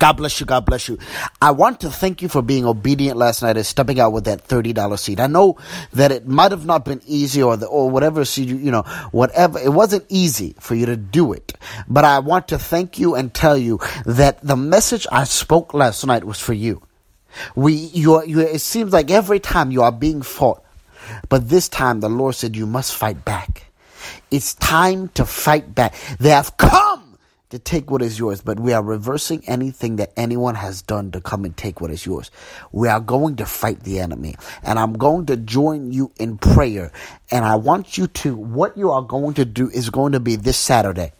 God bless you. God bless you. I want to thank you for being obedient last night and stepping out with that $30 seed. I know that it might have not been easy or whatever seed, whatever. It wasn't easy for you to do it. But I want to thank you and tell you that the message I spoke last night was for you. It seems like every time you are being fought, but this time the Lord said you must fight back. It's time to fight back. They have come to take what is yours, but we are reversing anything that anyone has done to come and take what is yours. We are going to fight the enemy, and I'm going to join you in prayer. And I want you to, what you are going to do is going to be this Saturday.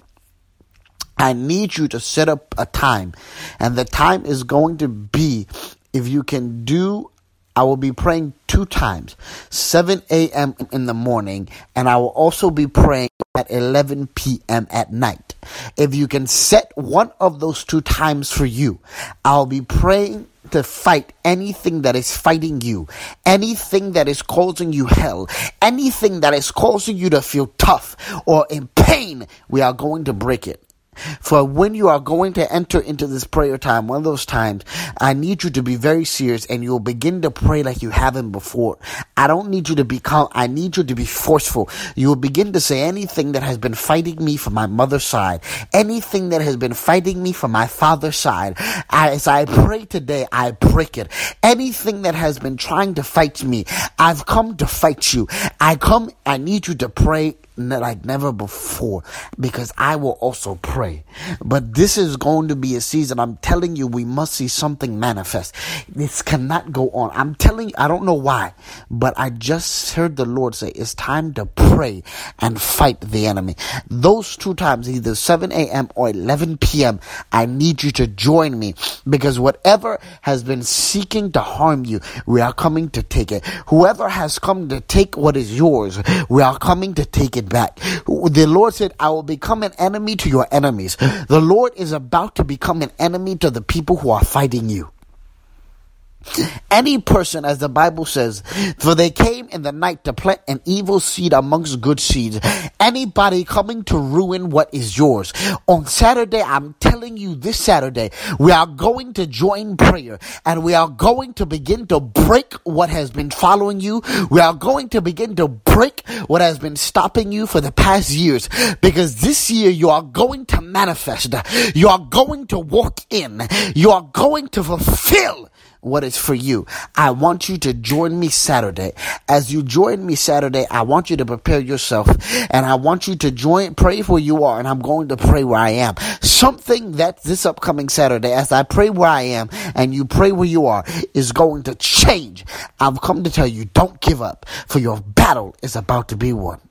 I need you to set up a time, and the time is going to be, if you can do, I will be praying 2 times, 7 a.m. in the morning, and I will also be praying at 11 p.m. at night. If you can set one of those 2 times for you, I'll be praying to fight anything that is fighting you, anything that is causing you hell, anything that is causing you to feel tough or in pain. We are going to break it. For when you are going to enter into this prayer time, one of those times, I need you to be very serious, and you'll begin to pray like you haven't before. I don't need you to be calm. I need you to be forceful. You will begin to say, anything that has been fighting me from my mother's side, anything that has been fighting me from my father's side, as I pray today, I break it. Anything that has been trying to fight me, I've come to fight you. I need you to pray like never before, because I will also pray. But this is going to be a season, I'm telling you, we must see something manifest. This cannot go on. I'm telling you, I don't know why, but I just heard the Lord say it's time to pray and fight the enemy. Those 2 times, either 7 a.m. or 11 p.m., I need you to join me, because whatever has been seeking to harm you, we are coming to take it. Whoever has come to take what is yours, we are coming to take it back. The Lord said, I will become an enemy to your enemies. The Lord is about to become an enemy to the people who are fighting you. Any person, as the Bible says, for they came in the night to plant an evil seed amongst good seeds. Anybody coming to ruin what is yours. On Saturday, I'm telling you, this Saturday, we are going to join prayer, and we are going to begin to break what has been following you. We are going to begin to break what has been stopping you for the past years, because this year you are going to manifest. You are going to walk in. You are going to fulfill what is for you. I want you to join me Saturday. As you join me Saturday, I want you to prepare yourself, and I want you to pray where you are, and I'm going to pray where I am. Something that this upcoming Saturday, as I pray where I am and you pray where you are, is going to change. I've come to tell you, don't give up, for your battle is about to be won.